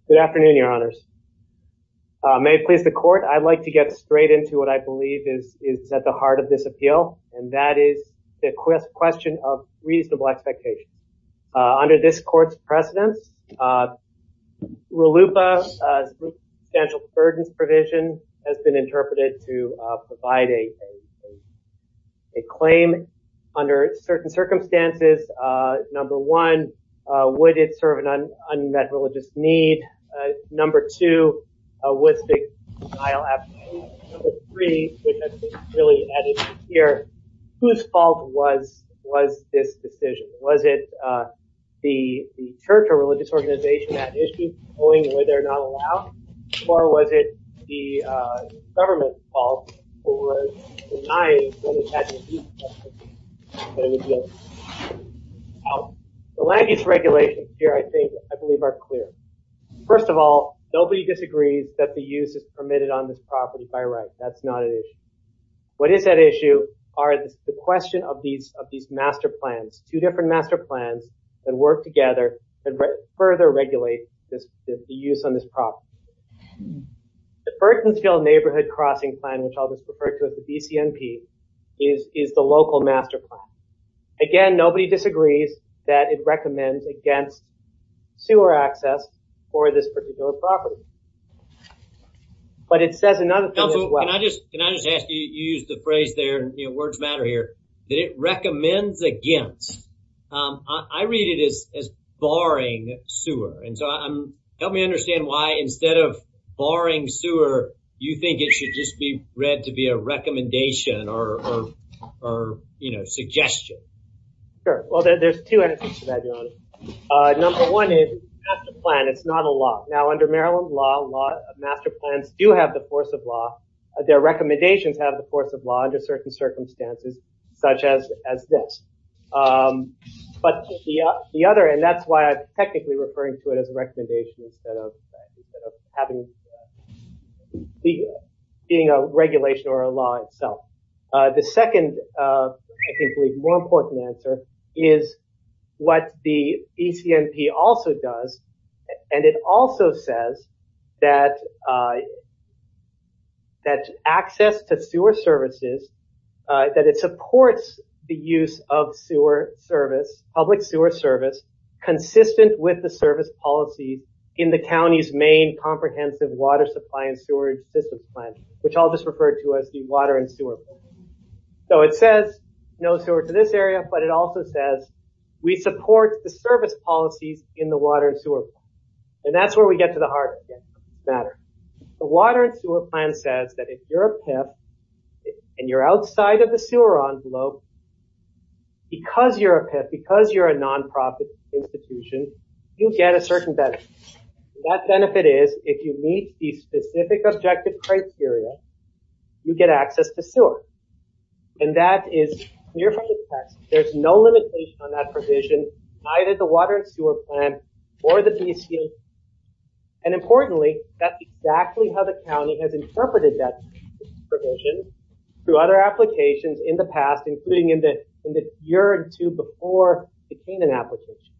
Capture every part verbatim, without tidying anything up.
Good afternoon, Your Honors. Uh, may it please the Court, I'd like to get straight into what I believe is, is at the heart of this appeal, and that is the question of reasonable expectations. Uh, under this Court's precedence, uh, RLUIPA, uh, substantial burdens provision has been interpreted to uh, provide a, a, a claim under certain circumstances. Uh, number one, uh, would it serve an un, unmet religious need? Uh, number two, uh, was the denial application. Number three, which I think really added here, whose fault was was this decision? Was it uh, the the church or religious organization at issue going where they're not allowed, or was it the uh, government's fault for denying when it had to be that it would be out? The land use regulations here, I think, I believe, are clear. First of all, nobody disagrees that the use is permitted on this property by right. That's not an issue. What is at issue are the, the question of these of these master plans, two different master plans that work together and re- further regulate this the, the use on this property. The Burtonsville Neighborhood Crossing Plan, which I'll just refer to as the B C N P, is is the local master plan. Again, nobody disagrees that it recommends against sewer access for this particular property. But it says another thing Counsel, as well. Can I just, can I just ask you, you used the phrase there, you know, words matter here, that it recommends against. Um, I, I read it as, as barring sewer. And so I'm, help me understand why instead of barring sewer, you think it should just be read to be a recommendation or, or, or, you know, suggestion. Sure. Well, there, there's two answers to that, Your Honor. Uh, number one is, master plan, it's not a law. Now, under Maryland law, law master plans do have the force of law. Uh, their recommendations have the force of law under certain circumstances, such as as this. Um, but the uh, the other, and that's why I'm technically referring to it as a recommendation instead of uh, instead of having uh, the, being a regulation or a law itself. Uh, the second, uh, I think, believe more important answer is what the B C N P also does, and it also says that uh, that access to sewer services, uh, that it supports the use of sewer service, public sewer service, consistent with the service policies in the county's main comprehensive water supply and sewerage systems plan, which I'll just refer to as the water and sewer plan. So it says no sewer to this area, but it also says we support the service policies in the water and sewer plan. And that's where we get to the heart of this matter. The water and sewer plan says that if you're a P I F and you're outside of the sewer envelope, because you're a P I F, because you're a nonprofit institution, you get a certain benefit. That benefit is if you meet these specific objective criteria, you get access to sewer. And that is clear from the text. There's no limitation on that provision, neither the water and sewer plan or the B C N P. And importantly, that's exactly how the county has interpreted that provision through other applications in the past, including in the in the year or two before the Canaan application.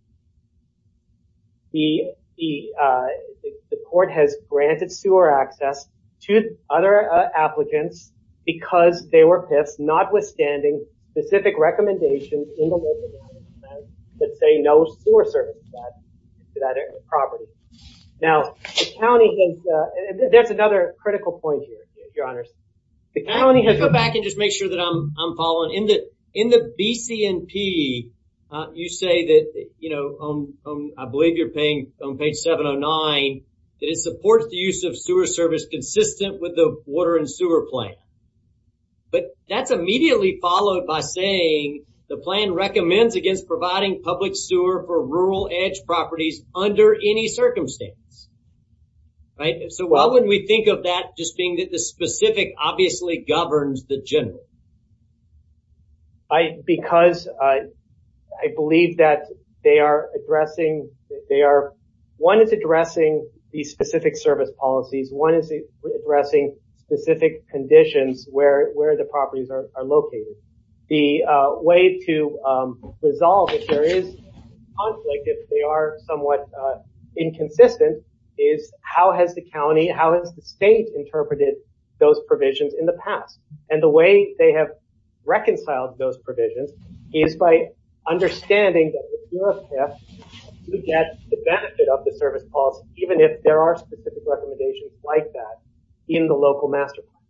The the uh the, the court has granted sewer access to other uh, applicants because they were P I Fs, notwithstanding specific recommendations in the local management plan that say no sewer service to that, to that property. Now, the county has, uh, there's another critical point here, Your Honors. The county has. Go back and just make sure that I'm, I'm following. In the, in the B C N P, uh, you say that, you know, on, on, I believe you're paying on page seven oh nine, that it supports the use of sewer service consistent with the water and sewer plan. But that's immediately followed by saying the plan recommends against providing public sewer for rural edge properties under any circumstance. Right? So why wouldn't we think of that just being that the specific obviously governs the general? I, because, uh, I believe that they are addressing, they are, one is addressing these specific service policies, one is addressing specific conditions where where the properties are, are located. The uh, way to um, resolve if there is conflict, if they are somewhat uh, inconsistent, is how has the county, how has the state interpreted those provisions in the past? And the way they have reconciled those provisions is by understanding that if you're a P I F, you get the benefit of the service policy, even if there are specific recommendations like that in the local master plan.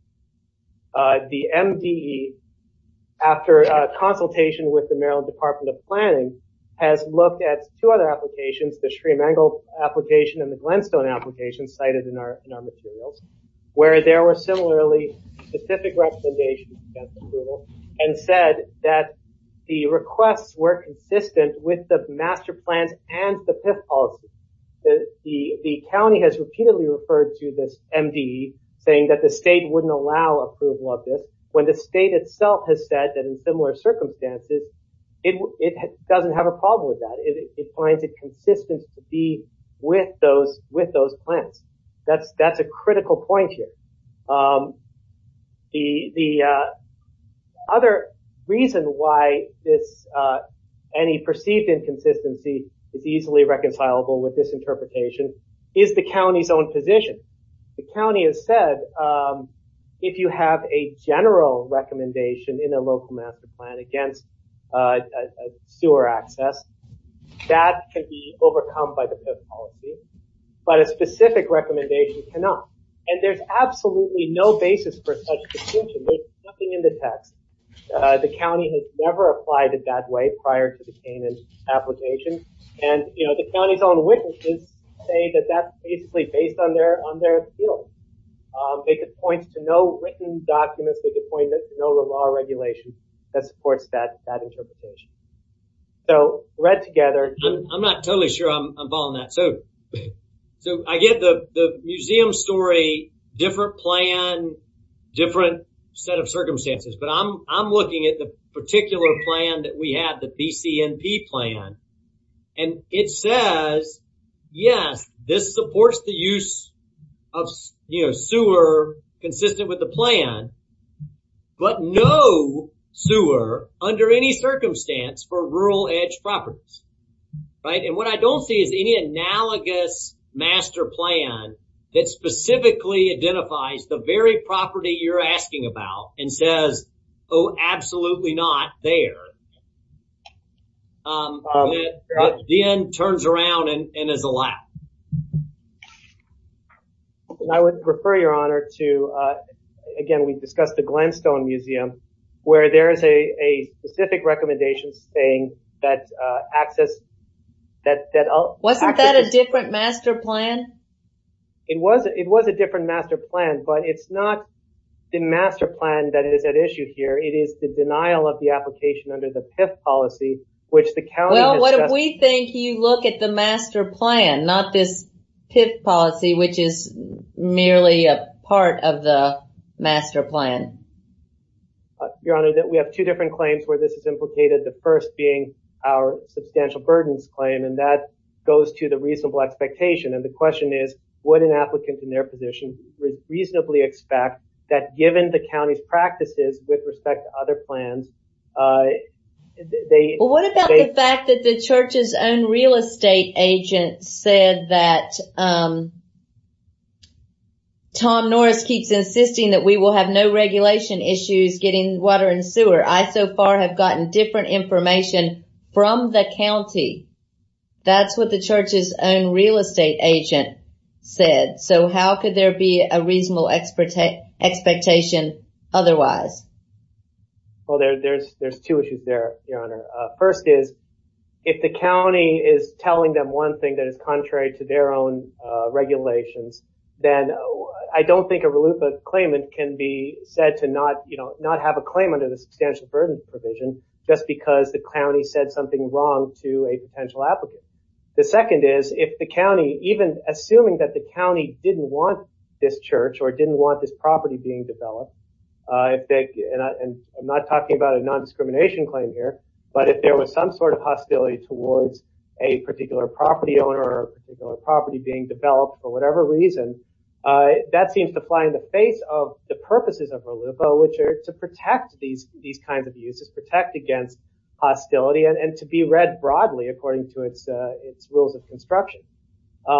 Uh, the M D E, after uh, consultation with the Maryland Department of Planning, has looked at two other applications, the Shreemangle application and the Glenstone application cited in our in our materials, where there were similarly specific recommendations against approval, and said that the requests were consistent with the master plans and the P I F policy. The, the, the county has repeatedly referred to this M D E, saying that the state wouldn't allow approval of this, when the state itself has said that in similar circumstances, it, it doesn't have a problem with that. It, it finds it consistent to be with those, with those plans. That's, that's a critical point here. Um, the, the, uh, other reason why this, uh, any perceived inconsistency is easily reconcilable with this interpretation is the county's own position. The county has said, um, if you have a general recommendation in a local master plan against uh, a, a sewer access, that can be overcome by the P I F policy, but a specific recommendation cannot. And there's absolutely no basis for such distinction. There's nothing in the text. Uh, the county has never applied it that way prior to the Canaan application. And, you know, the county's own witnesses say that that's basically based on their, on their feelings. Um, they could point to no written documents. They could point to no law or regulation that supports that, that interpretation. So read together. I'm, I'm not totally sure I'm, I'm following that. So, so I get the, the museum story, different plan, different set of circumstances, but I'm, I'm looking at the particular plan that we have, the B C N P plan, and it says, yes, this supports the use of, you know, sewer consistent with the plan, but no sewer under any circumstance for rural edge properties, right? And what I don't see is any analogous master plan that specifically identifies the very property you're asking about and says, oh, absolutely not there. Um, um that, that then turns around and, and is allowed. And I would refer, Your Honor, to, uh, again, we discussed the Glenstone Museum, where there is a, a specific recommendation saying that, uh, access, that, that, uh, wasn't access that a different master plan? It was, it was a different master plan, but it's not the master plan that is at issue here. It is the denial of the application under the P I F policy, which the county Well, has what just, if we think you look at the master plan, not this P I F policy, which is merely a part of the master plan? Uh, Your Honor, that we have two different claims where this is implicated. The first being our substantial burdens claim, and that goes to the reasonable expectation. And the question is, would an applicant in their position re- reasonably expect that given the county's practices with respect to other plans, uh, they... Well, what about they, the fact that the church's own real estate agent said that, um, Tom Norris keeps insisting that we will have no regulation issues getting water and sewer. I so far have gotten different information from the county. That's what the church's own real estate agent said. So how could there be a reasonable expecta- expectation otherwise? Well, there, there's, there's two issues there, Your Honor. Uh, first is, if the county is telling them one thing that is contrary to their own, uh, regulations, then I don't think a RLUIPA claimant can be said to not, you know, not have a claim under the substantial burden provision just because the county said something wrong to a potential applicant. The second is, if the county, even assuming that the county didn't want this church or didn't want this property being developed, uh, if they, and, I, and I'm not talking about a non-discrimination claim here, but if there was some sort of hostility towards a particular property owner or a particular property being developed for whatever reason, uh, that seems to fly in the face of the purposes of RLUIPA, which are to protect these, these kinds of uses, protect against hostility, and, and to be read broadly according to its, uh, its rules of construction. Um,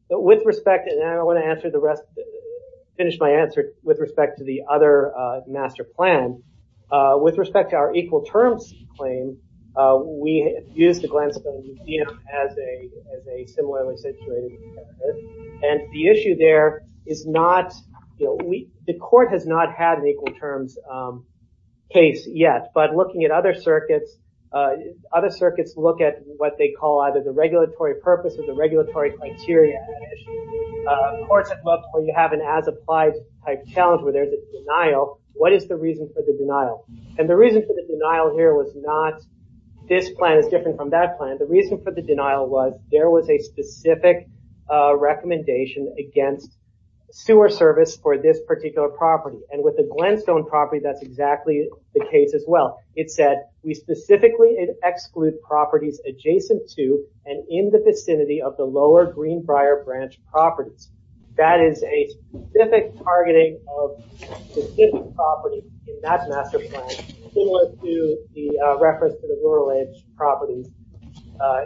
with respect, and I want to answer the rest, finish my answer with respect to the other uh, master plan. Uh, with respect to our equal terms claim, uh, we used the Glenstone Museum as a as a similarly situated competitor, and the issue there is not, you know, we the court has not had an equal terms um, case yet, but looking at other circuits, uh, other circuits look at what they call either the regulatory purpose or the regulatory criteria at issue. Uh, courts have looked where you have an as-applied type challenge where there's a denial. What is the reason for the denial? And the reason for the denial here was not this plan is different from that plan. The reason for the denial was there was a specific uh, recommendation against sewer service for this particular property. And with the Glenstone property, that's exactly the case as well. It said we specifically exclude properties adjacent to and in the vicinity of the lower Greenbrier branch properties. That is a specific targeting of specific property in that master plan, similar to the uh, reference to the rural edge properties. Uh,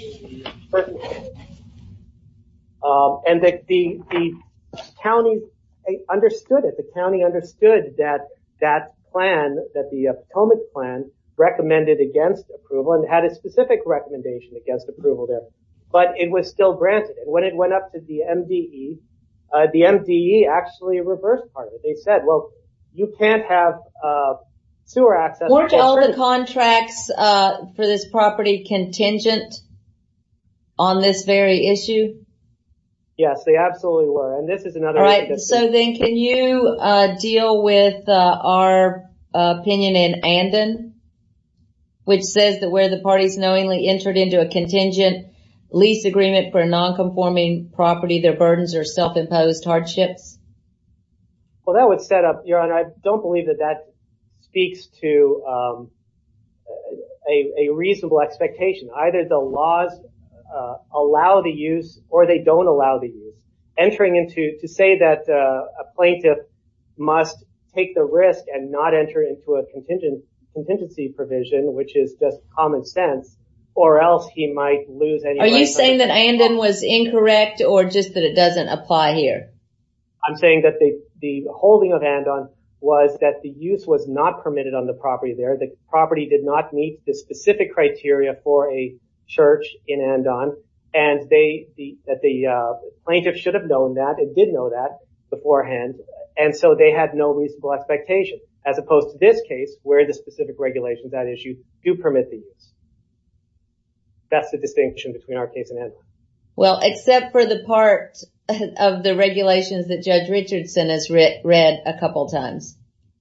um, and the, the, the county understood it. The county understood that that plan, that the uh, Potomac plan recommended against approval and had a specific recommendation against approval there. But it was still granted. And when it went up to the M D E, Uh, the M D E actually reversed part of it. They said, well, you can't have, uh, sewer access. Weren't all the contracts, uh, for this property contingent on this very issue? Yes, they absolutely were. And this is another. All right. So then can you, uh, deal with, uh, our uh, opinion in Andon, which says that where the parties knowingly entered into a contingent lease agreement for a non-conforming property, their burdens are self-imposed hardships? Well, that would set up, Your Honor, I don't believe that that speaks to um, a, a reasonable expectation. Either the laws uh, allow the use or they don't allow the use. Entering into, to say that uh, a plaintiff must take the risk and not enter into a contingent contingency provision, which is just common sense, or else he might lose any. Are you saying that Andon was incorrect or just that it doesn't apply here? I'm saying that the, the holding of Andon was that the use was not permitted on the property there. The property did not meet the specific criteria for a church in Andon, and they, the, that the, uh, plaintiff should have known that and did know that beforehand, and so they had no reasonable expectation, as opposed to this case where the specific regulations at issue do permit the use. That's the distinction between our case and Andon. Well, except for the part of the regulations that Judge Richardson has re- read a couple times.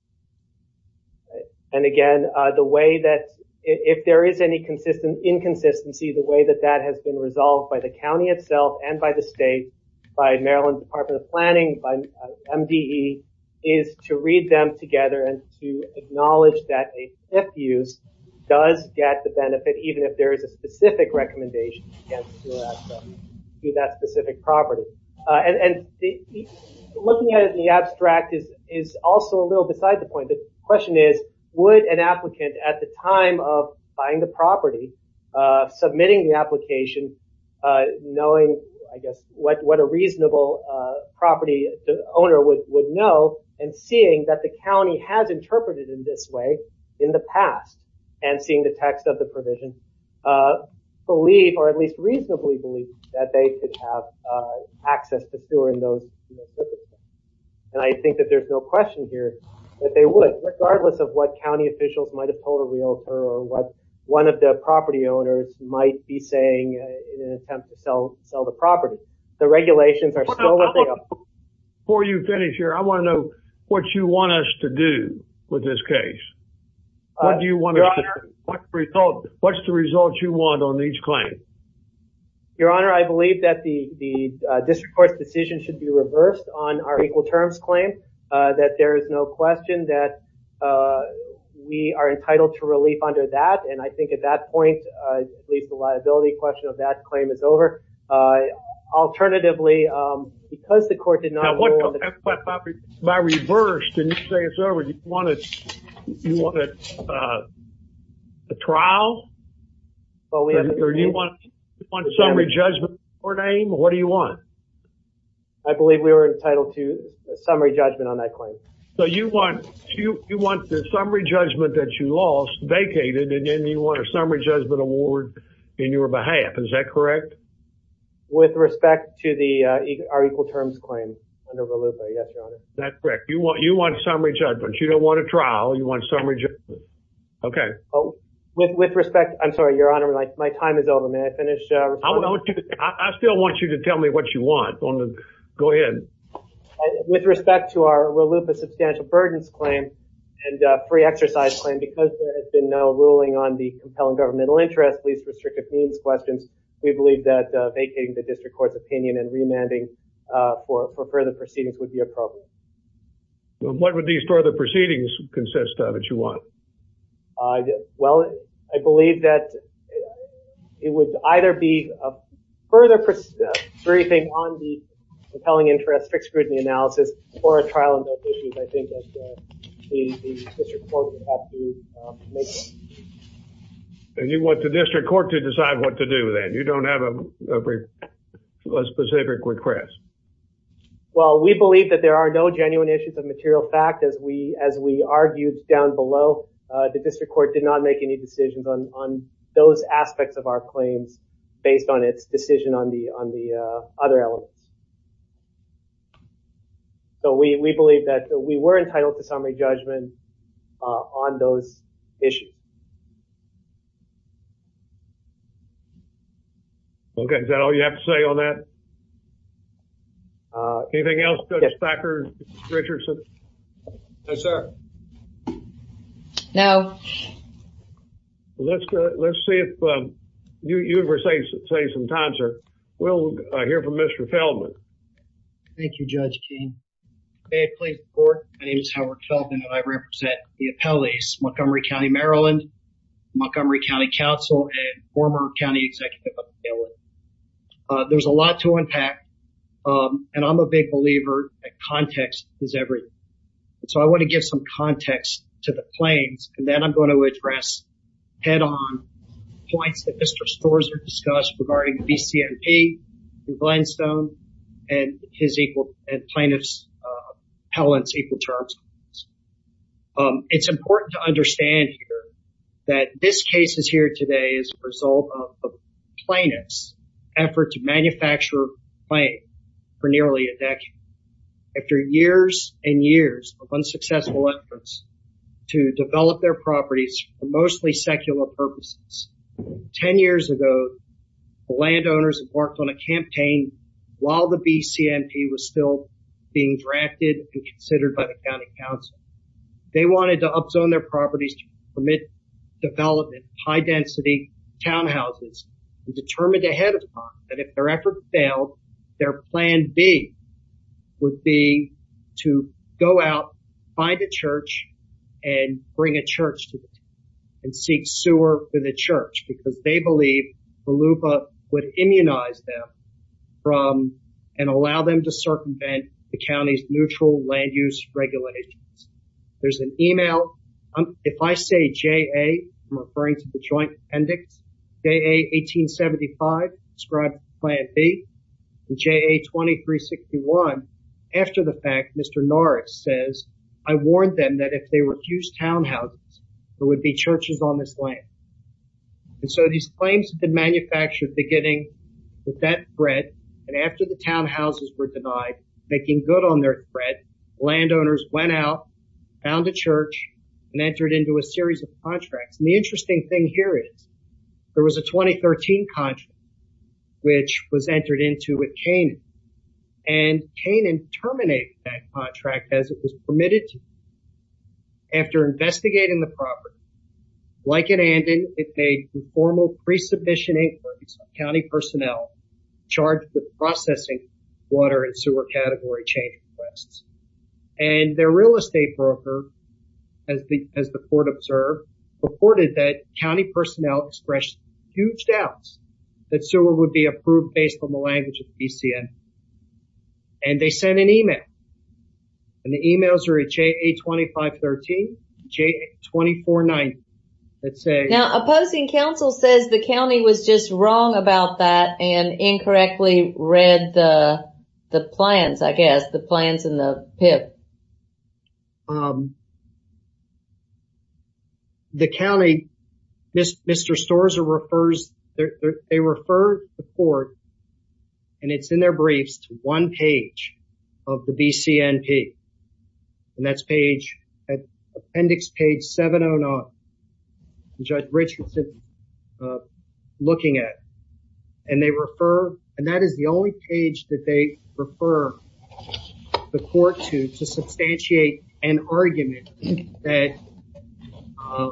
And again, uh, the way that, if there is any consistent inconsistency, the way that that has been resolved by the county itself and by the state, by Maryland Department of Planning, by uh, M D E, is to read them together and to acknowledge that a F use does get the benefit, even if there is a specific recommendation against sewer access to that specific property. Uh, and, and the, looking at it in the abstract is, is also a little beside the point. The question is, would an applicant at the time of buying the property, uh, submitting the application, uh, knowing, I guess, what, what a reasonable, uh, property owner would, would know, and seeing that the county has interpreted in this way in the past, and seeing the text of the provision, uh, believe, or at least reasonably believe, that they could have, uh, access to sewer in those, in those circumstances. And I think that there's no question here that they would, regardless of what county officials might have told a realtor or what one of the property owners might be saying uh, in an attempt to sell, sell the property. The regulations are still what they are. Before you finish here, I want to know what you want us to do with this case. What uh, do you want us Honor, to do? What's the result, what's the result you want on each claim? Your Honor, I believe that the, the uh, district court's decision should be reversed on our equal terms claim, uh, that there is no question that, uh, we are entitled to relief under that. And I think at that point, uh, at least the liability question of that claim is over. Uh, alternatively, um, because the court did not now, what, rule on the, by, by, by reverse, can you say it's over? You want it, you want it, uh, a trial? Well, we or, or do you want, you want summary judgment or name? What do you want? I believe we were entitled to a summary judgment on that claim. So you want you you want the summary judgment that you lost vacated, and then you want a summary judgment award in your behalf. Is that correct? With respect to the uh, our equal terms claim under RLUIPA, yes, Your Honor. That's correct. You want you want summary judgment. You don't want a trial. You want summary judgment. Okay. Oh, with with respect, I'm sorry, Your Honor. My my time is over. May I finish? Uh, I want you to. I, I still want you to tell me what you want. On the, go ahead. With respect to our RLUIPA substantial burdens claim and uh, free exercise claim, because there has been no ruling on the compelling governmental interest, least restrictive means questions, we believe that uh, vacating the district court's opinion and remanding uh, for, for further proceedings would be appropriate. Well, what would these further proceedings consist of that you want? Uh, well, I believe that it would either be a further uh, briefing on the compelling interest, strict scrutiny analysis, or a trial on those issues. I think that uh, the, the district court would have to um, make them. And you want the district court to decide what to do then? You don't have a, a, a specific request? Well, we believe that there are no genuine issues of material fact. As we as we argued down below, uh, the district court did not make any decisions on, on those aspects of our claims based on its decision on the on the uh, other elements. So we, we believe that we were entitled to summary judgment uh, on those issues. Okay, is that all you have to say on that? Uh, Anything else, Judge yes. Thacker, Richardson? No, sir. No. Let's uh, let's see if um, you you ever say say some time, sir. We'll uh, hear from Mister Feldman. Thank you, Judge King. May it please the court, my name is Howard Feldman and I represent the appellees, Montgomery County, Maryland, Montgomery County Council, and former county executive of Maryland. Uh, there's a lot to unpack, um, and I'm a big believer that context is everything. And so I want to give some context to the claims, and then I'm going to address head-on points that Mister Storzer discussed regarding the B C N P and Glenstone and his equal and plaintiffs' uh, appellants' equal terms. Um, it's important to understand here that this case is here today as a result of the plaintiffs' effort to manufacture a claim for nearly a decade. After years and years of unsuccessful efforts to develop their properties for mostly secular purposes, ten years ago, the landowners embarked on a campaign while the B C N P was still being drafted and considered by the county council. They wanted to upzone their properties to permit development of high-density townhouses and determined ahead of time that if their effort failed, their plan B would be to go out, find a church, and bring a church to the town and seek sewer for the church because they believe RLUIPA would immunize them from and allow them to circumvent the county's neutral land use regulations. There's an email. Um, if I say J A, I'm referring to the joint appendix. J A eighteen seventy-five describes Plan B. And J A twenty-three sixty-one, after the fact, Mister Norris says, I warned them that if they refused townhouses, there would be churches on this land. And so these claims have been manufactured beginning with that threat. And after the townhouses were denied, making good on their threat, landowners went out, found a church, and entered into a series of contracts. And the interesting thing here is there was a twenty thirteen contract which was entered into with Canaan. And Canaan terminated that contract as it was permitted to. After investigating the property, like at Andon, it made informal pre-submission inquiries on county personnel charged with processing water and sewer category change requests. And their real estate broker, as the, as the court observed, reported that county personnel expressed huge doubts that sewer would be approved based on the language of B C N. And they sent an email. And the emails are at J A twenty-five thirteen, J A twenty-four ninety. That say, now, opposing counsel says the county was just wrong about that and incorrectly read the the plans, I guess, the plans in the P I P? Um, the county, Mister Storza refers, they refer the court, and it's in their briefs, to one page of the B C N P. And that's page, at appendix page seven oh nine. Judge Richardson, uh, looking at. And they refer, and that is the only page that they refer the court to, to substantiate an argument that, uh,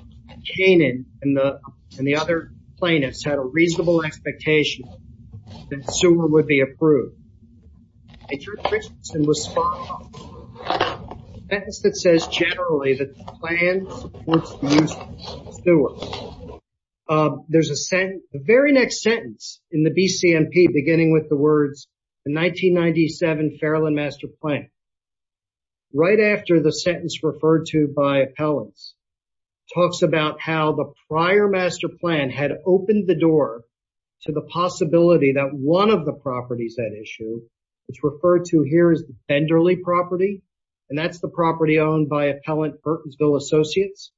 Canaan and the, and the other plaintiffs had a reasonable expectation that sewer would be approved. And Judge Richardson was spot on. A sentence that says generally that the plan supports the use of sewer. Uh, there's a sentence, the very next sentence in the B C N P beginning with the words, the nineteen ninety-seven Fairland Master Plan. Right after the sentence referred to by appellants, talks about how the prior master plan had opened the door to the possibility that one of the properties at issue, it's referred to here as the Benderly property, and that's the property owned by appellant Burtonsville Associates.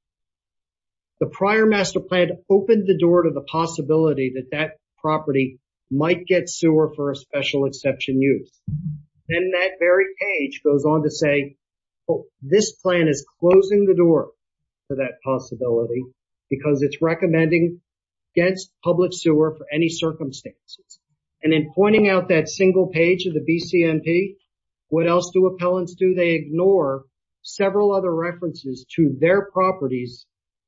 The prior master plan opened the door to the possibility that that property might get sewer for a special exception use. Then that very page goes on to say, oh, this plan is closing the door to that possibility because it's recommending against public sewer for any circumstances. And in pointing out that single page of the B C N P, what else do appellants do? They ignore several other references to their properties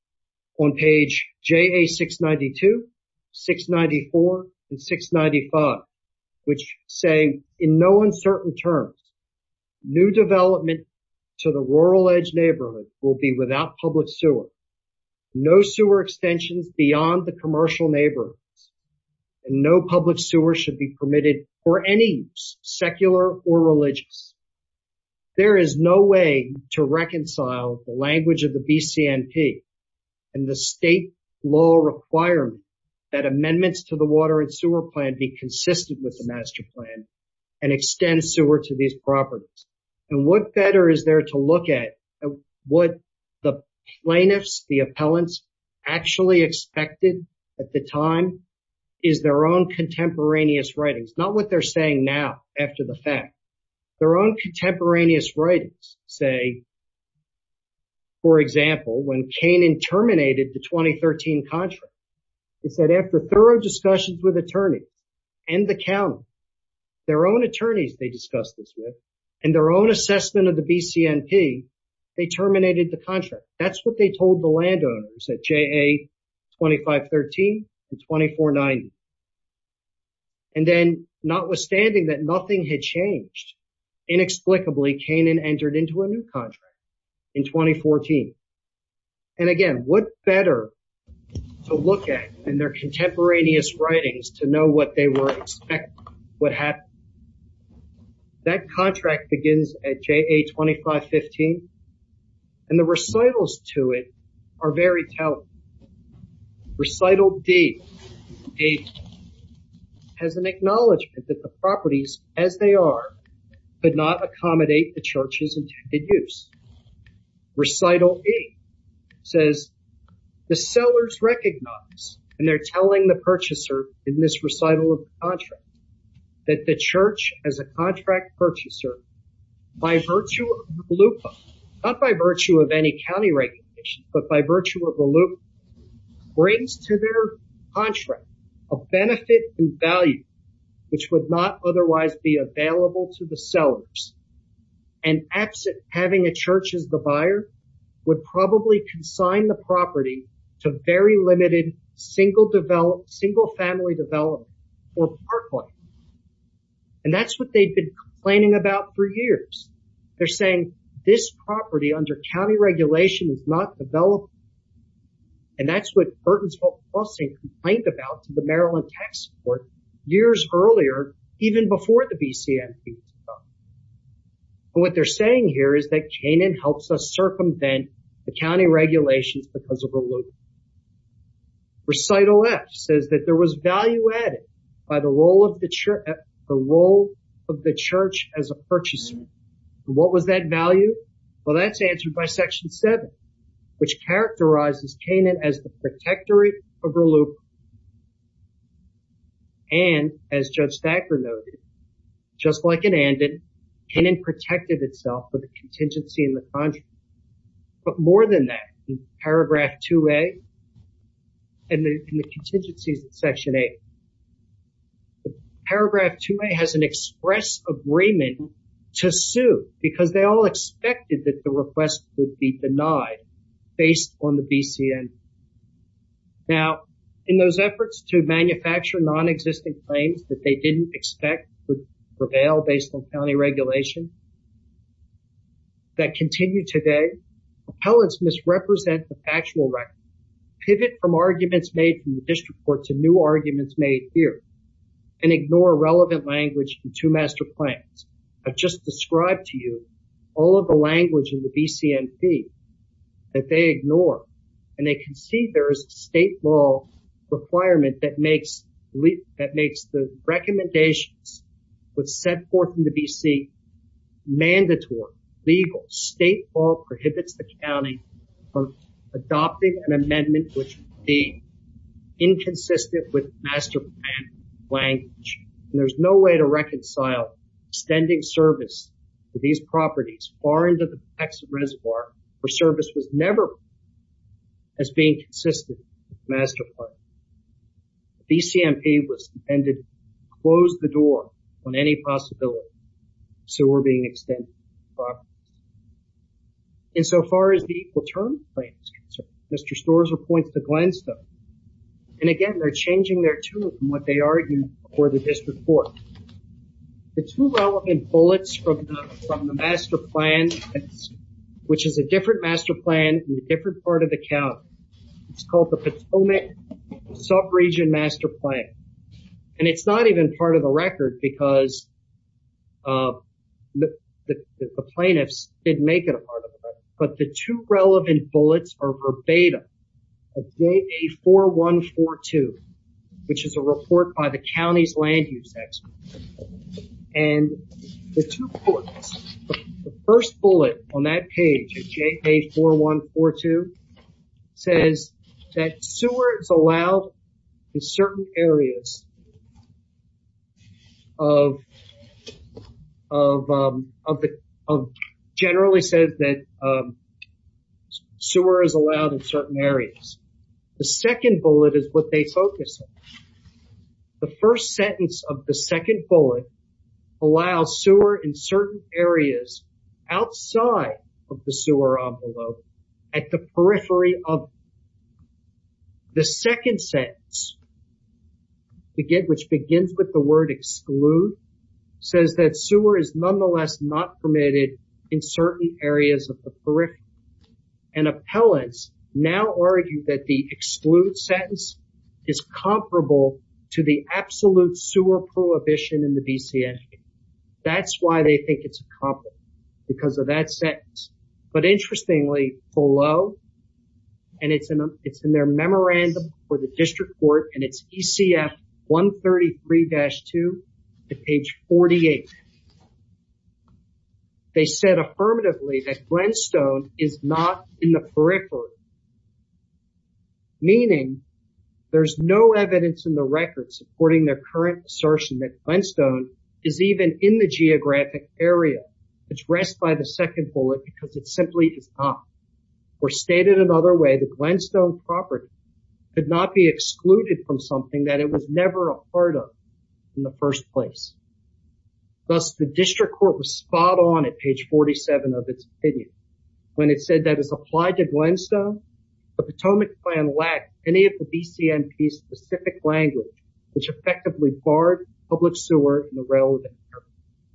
on page J A six ninety-two, six ninety-four, and six ninety-five, which say in no uncertain terms, new development to the rural edge neighborhood will be without public sewer. No sewer extensions beyond the commercial neighborhoods, and no public sewer should be permitted for any use, secular or religious. There is no way to reconcile the language of the B C N P and the state law requirement that amendments to the water and sewer plan be consistent with the master plan and extend sewer to these properties. And what better is there to look at, at what the plaintiffs, the appellants, actually expected at the time is their own contemporaneous writings, not what they're saying now after the fact. Their own contemporaneous writings say, for example, when Canaan terminated the twenty thirteen contract, it said after thorough discussions with attorneys and the county, their own attorneys they discussed this with, and their own assessment of the B C N P, they terminated the contract. That's what they told the landowners at J A twenty-five thirteen and twenty-four ninety. And then, notwithstanding that nothing had changed, inexplicably, Canaan entered into a new contract in twenty fourteen. And again, what better to look at than their contemporaneous writings to know what they were expecting, what happened? That contract begins at J A twenty-five fifteen, and the recitals to it are very telling. Recital D, D has an acknowledgement that the properties, as they are, could not accommodate the church's intended use. Recital E says, the sellers recognize, and they're telling the purchaser in this recital of the contract, that the church, as a contract purchaser, by virtue of the R L U P A, not by virtue of any county regulation, but by virtue of the R L U P A, brings to their contract a benefit and value which would not otherwise be available to the sellers. And absent having a church as the buyer, would probably consign the property to very limited single develop, single family development or parkland. And that's what they've been complaining about for years. They're saying this property under county regulation is not developed. And that's what Burtonsville Crossing complained about to the Maryland Tax Court years earlier, even before the B C N P was done. And what they're saying here is that Canaan helps us circumvent the county regulations because of R L U P A. Recital F says that there was value added by the role of the church, the role of the church as a purchaser. And what was that value? Well, that's answered by Section seven, which characterizes Canaan as the protectorate of RLUIPA. And, as Judge Thacker noted, just like in Andon, Canaan protected itself with a contingency in the contract. But more than that, in paragraph two A, and the, in the contingencies in Section eight, the paragraph two A has an express agreement to sue because they all expected that the request would be denied based on the B C N. Now, in those efforts to manufacture non-existent claims that they didn't expect would prevail based on county regulation that continue today, appellants misrepresent the factual record, pivot from arguments made from the district court to new arguments made here, and ignore relevant language in two master plans. I've just described to you all of the language in the B C N P that they ignore, and they concede there is a state law requirement that makes that makes the recommendations what's set forth in the B C mandatory, legal. State law prohibits the county from adopting an amendment which would be inconsistent with master plan language. And there's no way to reconcile extending service to these properties far into the Patuxent Reservoir where service was never as being consistent with the master plan. The B C M P was intended to close the door on any possibility of sewer being extended to properties. Insofar as the equal term claim is concerned, Mister Storzer points to Glenstone. And again, they're changing their tune from what they argued before the district court. The two relevant bullets from the, from the master plan, which is a different master plan in a different part of the county. It's called the Potomac Subregion Master Plan. And it's not even part of the record because uh, the, the, the plaintiffs didn't make it a part of the record. But the two relevant bullets are verbatim of J A four one four two, which is a report by the county's land use expert. And the two bullets, the, the first bullet on that page of J A four one four two says that sewer is allowed in certain areas of of um, of the of generally says that um, sewer is allowed in certain areas. The second bullet is what they focus on. The first sentence of the second bullet allows sewer in certain areas outside of the sewer envelope at the periphery of the second sentence, which begins with the word exclude, says that sewer is nonetheless not permitted in certain areas of the periphery. And appellants now argue that the exclude sentence is comparable to the absolute sewer prohibition in the B C N P. That's why they think it's a compliment, because of that sentence. But interestingly, below, and it's in, a, it's in their memorandum for the district court, and it's E C F one thirty-three dash two at page forty-eight. They said affirmatively that Glenstone is not in the periphery, meaning there's no evidence in the record supporting their current assertion that Glenstone is even in the geographic area addressed by the second bullet, because it simply is not. Or stated another way, the Glenstone property could not be excluded from something that it was never a part of in the first place. Thus, the district court was spot on at page forty-seven of its opinion when it said that as applied to Glenstone, the Potomac plan lacked any of the B C N P's specific language, which effectively barred public sewer in the relevant area.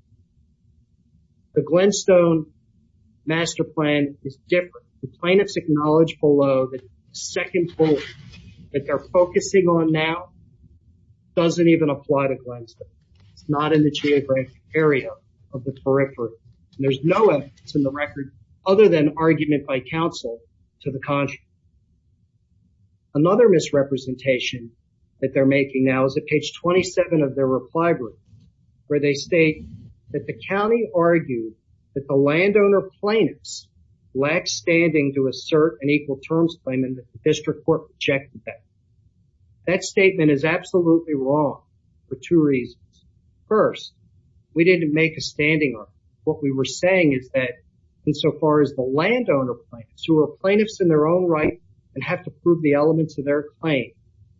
The Glenstone master plan is different. The plaintiffs acknowledge below that the second bullet that they're focusing on now doesn't even apply to Glenstone. It's not in the geographic area of the periphery. And there's no evidence in the record other than argument by counsel to the contrary. Another misrepresentation that they're making now is at page twenty-seven of their reply brief. where they state that the county argued that the landowner plaintiffs lacked standing to assert an equal terms claim and that the district court rejected that. That statement is absolutely wrong for two reasons. First, we didn't make a standing argument. What we were saying is that insofar as the landowner plaintiffs, who are plaintiffs in their own right and have to prove the elements of their claim,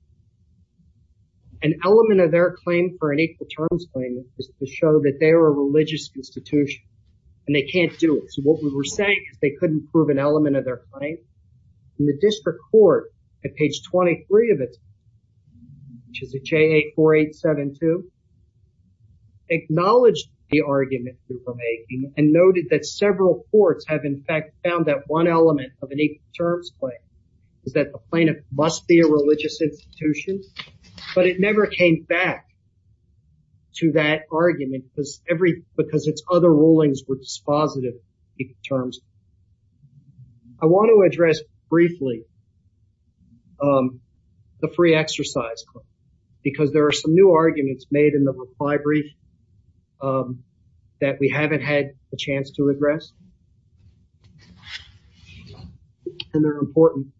an element of their claim for an equal terms claim is to show that they are a religious institution and they can't do it. So what we were saying is they couldn't prove an element of their claim. And the district court at page twenty-three of it, which is a J A four eight seven two, acknowledged the argument we were making and noted that several courts have in fact found that one element of an equal terms claim is that the plaintiff must be a religious institution, but it never came back to that argument because every, because its other rulings were dispositive of equal terms. I want to address briefly, um, the free exercise claim because there are some new arguments made in the reply brief, um, that we haven't had a chance to address. And they're important.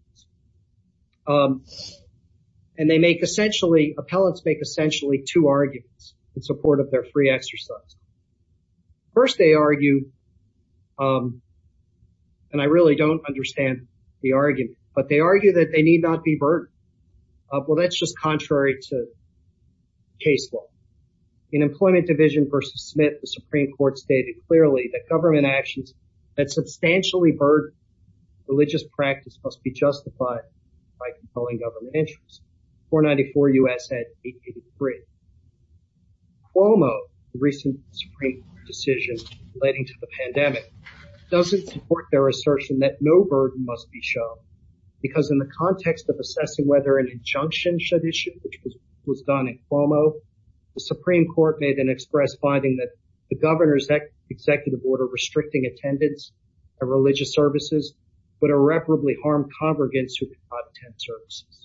Um, and they make essentially, appellants make essentially two arguments in support of their free exercise. First, they argue, um, and I really don't understand the argument, but they argue that they need not be burdened. Uh, well, that's just contrary to case law. In Employment Division versus Smith, the Supreme Court stated clearly that government actions that substantially burden religious practice must be justified by compelling government interests. four ninety-four U S at eight eighty-three. Cuomo, the recent Supreme Court decision relating to the pandemic, doesn't support their assertion that no burden must be shown because in the context of assessing whether an injunction should issue, which was, was done in Cuomo, the Supreme Court made an express finding that the governor's ex- executive order restricting attendance at religious services would irreparably harm congregants who could not attend services.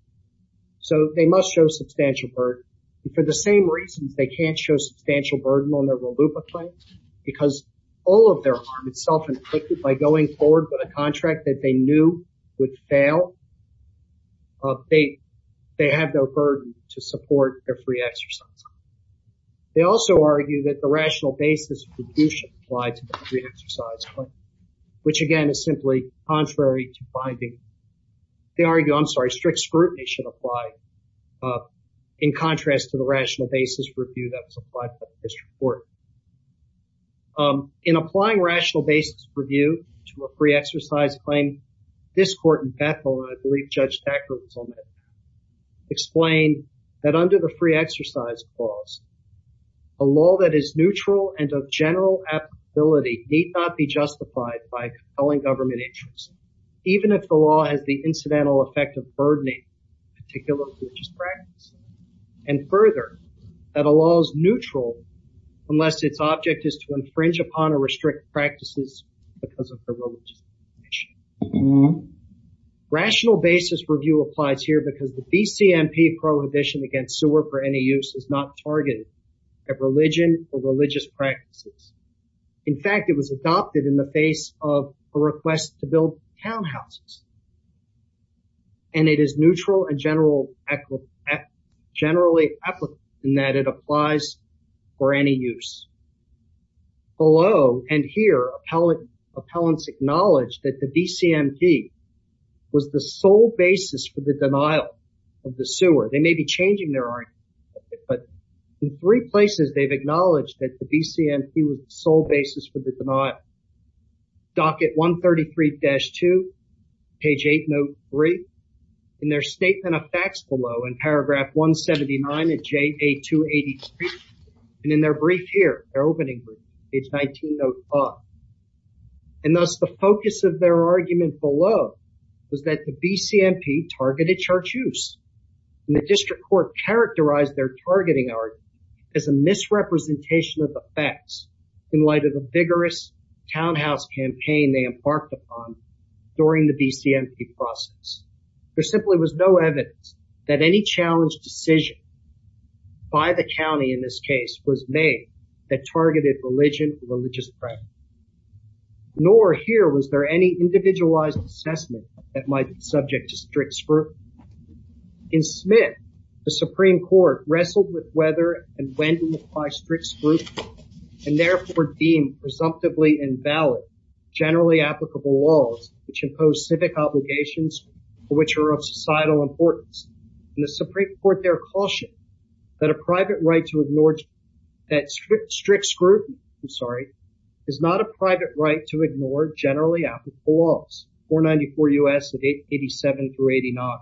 So they must show substantial burden. And for the same reasons, they can't show substantial burden on their RLUIPA claim because all of their harm is self-inflicted by going forward with a contract that they knew would fail. Uh, they, they have no burden to support their free exercise. They also argue that the rational basis review should apply to the free exercise claim, which again is simply contrary to finding. They argue, I'm sorry, strict scrutiny should apply, uh, in contrast to the rational basis review that was applied by the district court. Um, in applying rational basis review to a free exercise claim, this court in Bethel, and I believe Judge Thacker was on that, explained that under the free exercise clause, a law that is neutral and of general applicability need not be justified by compelling government interest, even if the law has the incidental effect of burdening a particular religious practice. And further, that a law is neutral unless its object is to infringe upon or restrict practices because of the religious position. Mm-hmm. Rational basis review applies here because the B C M P prohibition against sewer for any use is not targeted at religion or religious practices. In fact, it was adopted in the face of a request to build townhouses. And it is neutral and general, generally applicable in that it applies for any use. Below and here, appellant, appellants acknowledge that the B C M P was the sole basis for the denial of the sewer. They may be changing their argument, but in three places they've acknowledged that the B C M P was the sole basis for the denial. Docket one thirty-three dash two, page eight, note three. In their statement of facts below in paragraph one seventy-nine at J A two eighty-three, and in their brief here, their opening brief, page nineteen, note five. And thus the focus of their argument below was that the B C M P targeted church use. And the district court characterized their targeting argument as a misrepresentation of the facts in light of the vigorous townhouse campaign they embarked upon during the B C M P process. There simply was no evidence that any challenge decision by the county in this case was made that targeted religion or religious practice. Nor here was there any individualized assessment that might be subject to strict scrutiny. In Smith, the Supreme Court wrestled with whether and when to apply strict scrutiny and therefore deemed presumptively invalid generally applicable laws which impose civic obligations or which are of societal importance. And the Supreme Court there cautioned that a private right to ignore that strict, strict scrutiny, I'm sorry, is not a private right to ignore generally applicable laws. four ninety-four U S at eighty-seven through eighty-nine.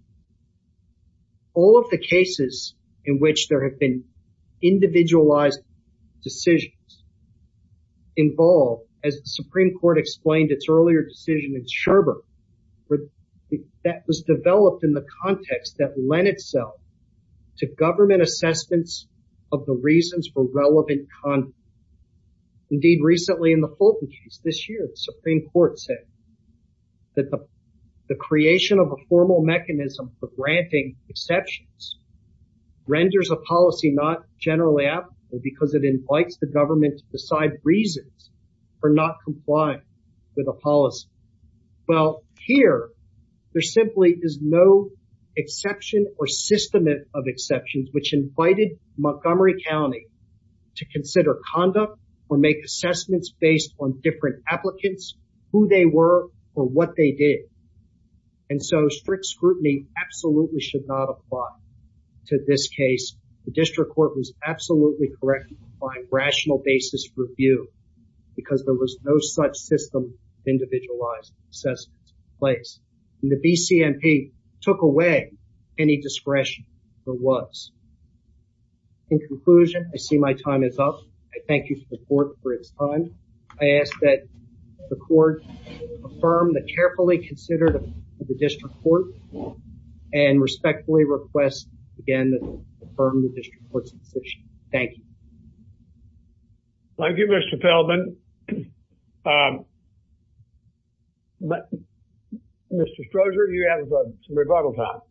All of the cases in which there have been individualized decisions involve, as the Supreme Court explained its earlier decision in Sherber, where that was developed in the context that lent itself to government assessments of the reasons for relevant conduct. Indeed, recently in the Fulton case this year, the Supreme Court said that the, the creation of a formal mechanism for granting exceptions renders a policy not generally applicable because it invites the government to decide reasons for not complying with a policy. Well, here, there simply is no exception or system of exceptions which invited Montgomery County to consider conduct or make assessments based on different applicants, who they were, or what they did. And so strict scrutiny absolutely should not apply to this case. The district court was absolutely correct in applying rational basis review because there was no such system of individualized assessments in place. And the B C M P took away any discretion there was. In conclusion, I see my time is up. I thank you for the court for its time. I ask that the court affirm the carefully considered of the district court and respectfully request again that affirm the district court's decision. Thank you. Thank you, Mister Feldman. Um, Mister Strozer, you have uh, some rebuttal time.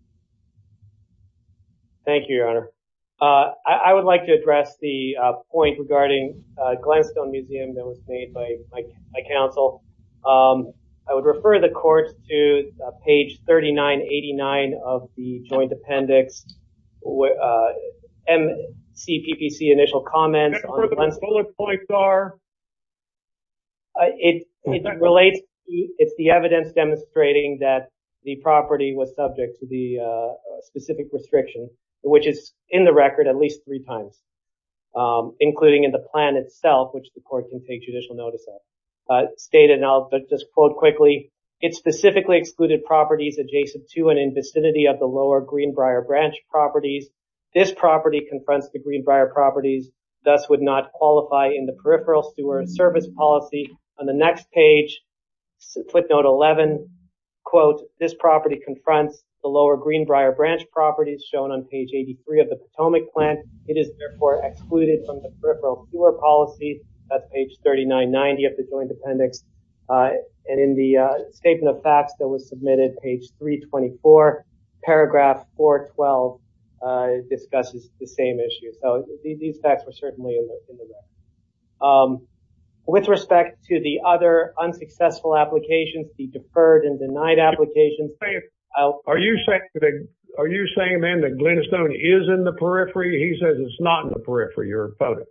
Thank you, Your Honor. Uh, I, I would like to address the uh, point regarding uh, Glenstone Museum that was made by my, my counsel. Um, I would refer the court to uh, page thirty-nine eighty-nine of the joint appendix, uh, M C P P C initial comments on where the Glenstone. Bullet points are. Uh, it it relates to, it's the evidence demonstrating that the property was subject to the uh, specific restriction, which is in the record at least three times, um, including in the plan itself, which the court can take judicial notice of. Uh, stated, and I'll just quote quickly, it specifically excluded properties adjacent to and in vicinity of the lower Greenbrier branch properties. This property confronts the Greenbrier properties, thus would not qualify in the peripheral sewer service policy. On the next page, footnote eleven, quote, this property confronts the lower Greenbrier branch properties shown on page eighty-three of the Potomac plan. It is therefore excluded from the peripheral sewer policy. That's page thirty-nine ninety of the joint appendix. Uh, and in the uh, statement of facts that was submitted, page three twenty-four, paragraph four twelve, uh, discusses the same issue. So th- these facts were certainly in the, in the record. Um, with respect to the other unsuccessful applications, the deferred and denied applications, I'll, Are you saying that, are you saying, man, that Glenstone is in the periphery? He says it's not in the periphery, your opponent.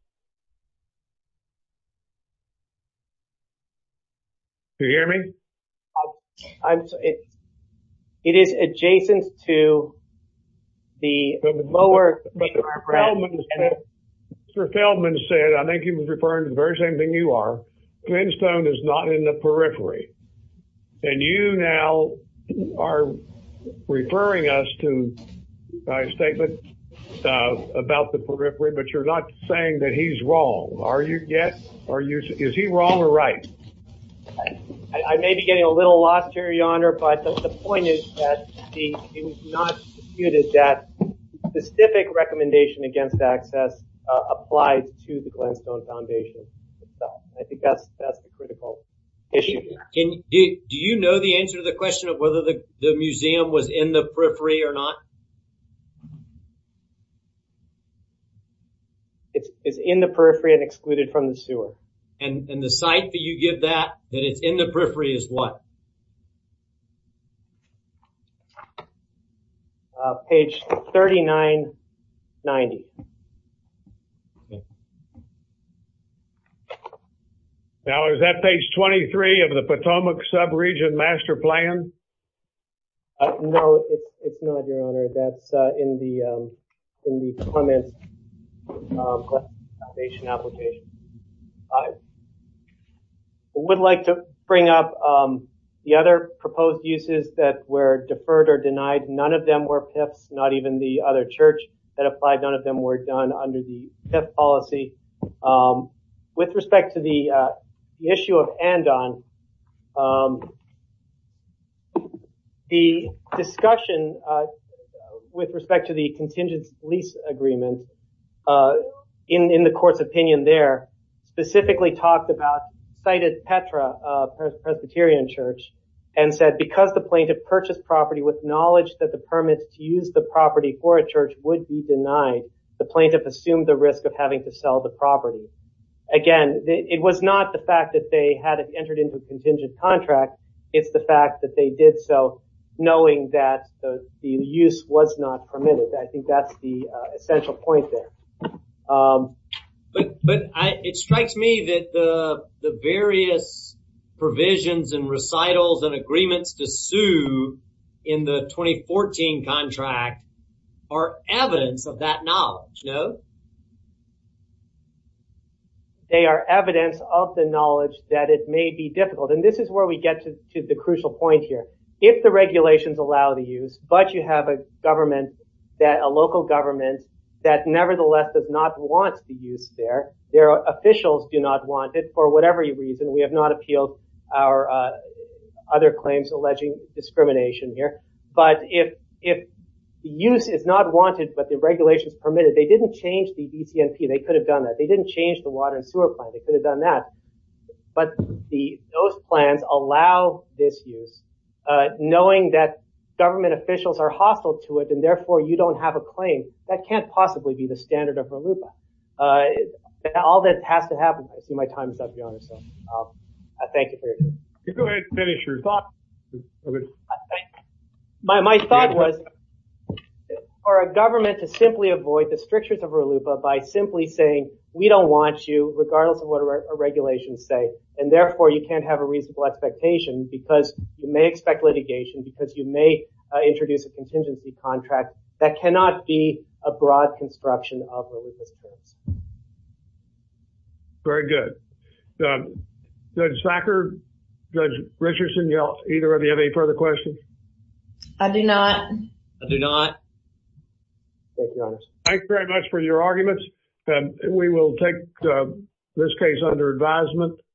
Do you hear me? I'm, it, it is adjacent to the but, lower but, but Feldman said, Mister Feldman said, I think he was referring to the very same thing you are. Glenstone is not in the periphery. And you now are referring us to a statement uh, about the periphery, but you're not saying that he's wrong, are you yet? Are you? Is he wrong or right? I, I may be getting a little lost here, Your Honor, but the, the point is that the, it was not disputed that the specific recommendation against access uh, applies to the Glenstone Foundation itself. I think that's that's the critical issue. Can do, do you know the answer to the question of whether the, the museum was in the periphery or not? it's, it's in the periphery and excluded from the sewer. And, and the site that you give that, that it's in the periphery is what? Uh, page thirty-nine ninety. Okay. Now, is that page twenty-three of the Potomac Subregion Master Plan? Uh, no, it's, it's not, Your Honor. That's, uh, in the, um, in the comments, um, foundation application. I would like to bring up, um, the other proposed uses that were deferred or denied. None of them were P I Fs, not even the other church that applied. None of them were done under the P I F policy. Um, with respect to the, uh, the issue of Andon, um, the discussion, uh, with respect to the contingent lease agreement, uh, in, in the court's opinion there, specifically talked about, cited Petra, uh, Presbyterian Church, and said because the plaintiff purchased property with knowledge that the permit to use the property for a church would be denied, the plaintiff assumed the risk of having to sell the property. Again, it was not the fact that they had entered into a contingent contract, it's the fact that they did so knowing that the, the use was not permitted. I think that's the uh, essential point there. Um, But, but I, it strikes me that the, the various provisions and recitals and agreements to sue in the twenty fourteen contract are evidence of that knowledge, no? They are evidence of the knowledge that it may be difficult. And this is where we get to, to the crucial point here. If the regulations allow the use, but you have a government that, a local government that nevertheless does not want the use there, their officials do not want it for whatever reason. We have not appealed our, uh, other claims alleging discrimination here. But if, if the use is not wanted, but the regulations permitted, they didn't change the B C N P. They could have done that. They didn't change the water and sewer plan. They could have done that. But the, those plans allow this use, uh, knowing that government officials are hostile to it and therefore you don't have a claim. That can't possibly be the standard of RLUIPA. Uh, all that has to happen. I see my time is up, Your Honor, so, um, I thank you for your time. You go ahead and finish your thought. My, my thought was, for a government to simply avoid the strictures of RLUIPA by simply saying, we don't want you, regardless of what our regulations say, and therefore you can't have a reasonable expectation because you may expect litigation, because you may uh, introduce a contingency contract. That cannot be a broad construction of RLUIPA's terms. Very good. Um, Judge Sacker, Judge Richardson, y'all, either of you have any further questions? I do not. I do not. Thank you, Your Honor. Thanks very much for your arguments. Um, we will take uh, this case under advisement